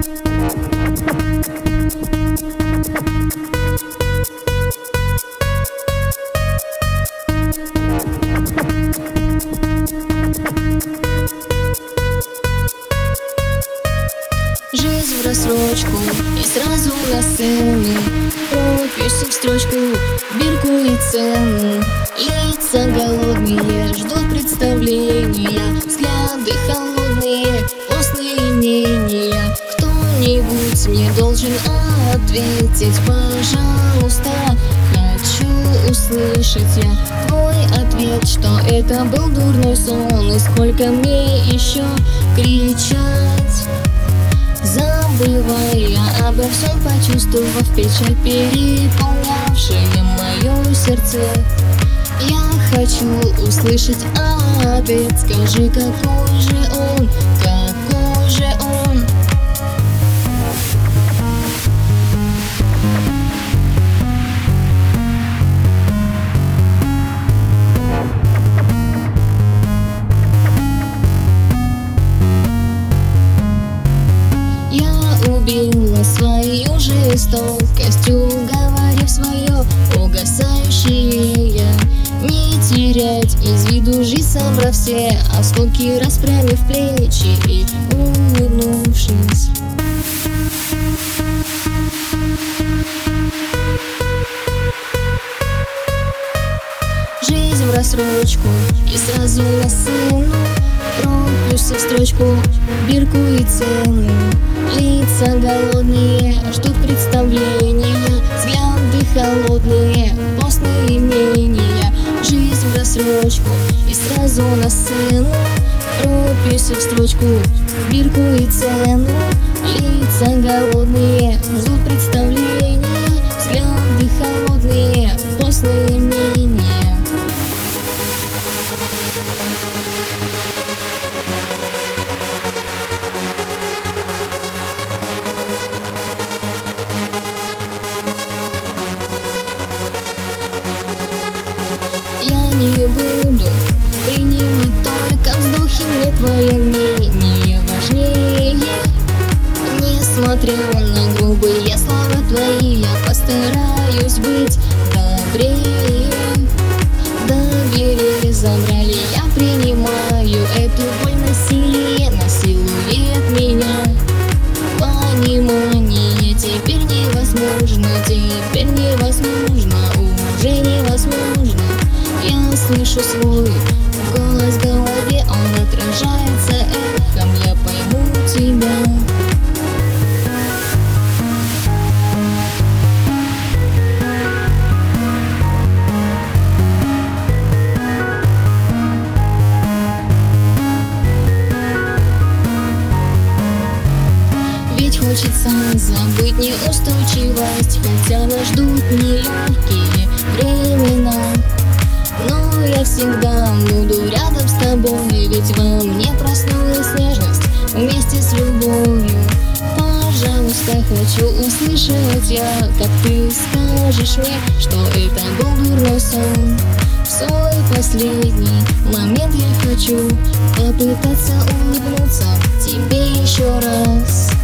Жизнь в рассрочку и сразу на сцены, прописи в строчку, бирку и цену. Лица голодные ждут представления, взгляды холодные, постные мнения. Кто-нибудь мне должен ответить, пожалуйста. Хочу услышать я твой ответ, что это был дурной сон. И сколько мне еще кричать, забывая обо всем, почувствовав печаль, переполнявшую мое сердце. Я хочу услышать ответ, скажи, какой же он, какой же он. Убила свою жестокостью, говорив свое угасающее я. Не терять из виду жизнь, собрав все осколки, расправив плечи и улыбнувшись. Жизнь в рассрочку и сразу на сцену, прописи в строчку, бирку и цену. Лица голодные ждут представления, взгляды холодные, постные мнения. Жизнь в рассрочку и сразу на сцену, прописи в строчку, бирку и цену. Лица голодные ждут представления, взгляды холодные, постные мнения. Я не буду принимать только вздохи, мне твое мнение важнее. Несмотря на грубые слова твои, я постараюсь быть добрее. Доверие забрали, я принимаю эту боль, насилие насилует меня. Понимание теперь невозможно, теперь невозможно, уже невозможно. Я слышу свой голос в голове, он отражается эхом, я пойму тебя. Ведь хочется забыть неустойчивость, хотя нас ждут нелегкие времена. Но я всегда буду рядом с тобой, ведь во мне проснулась нежность вместе с любовью. Пожалуйста, хочу услышать я, как ты скажешь мне, что это был дурной сон. В свой последний момент я хочу попытаться улыбнуться тебе еще раз.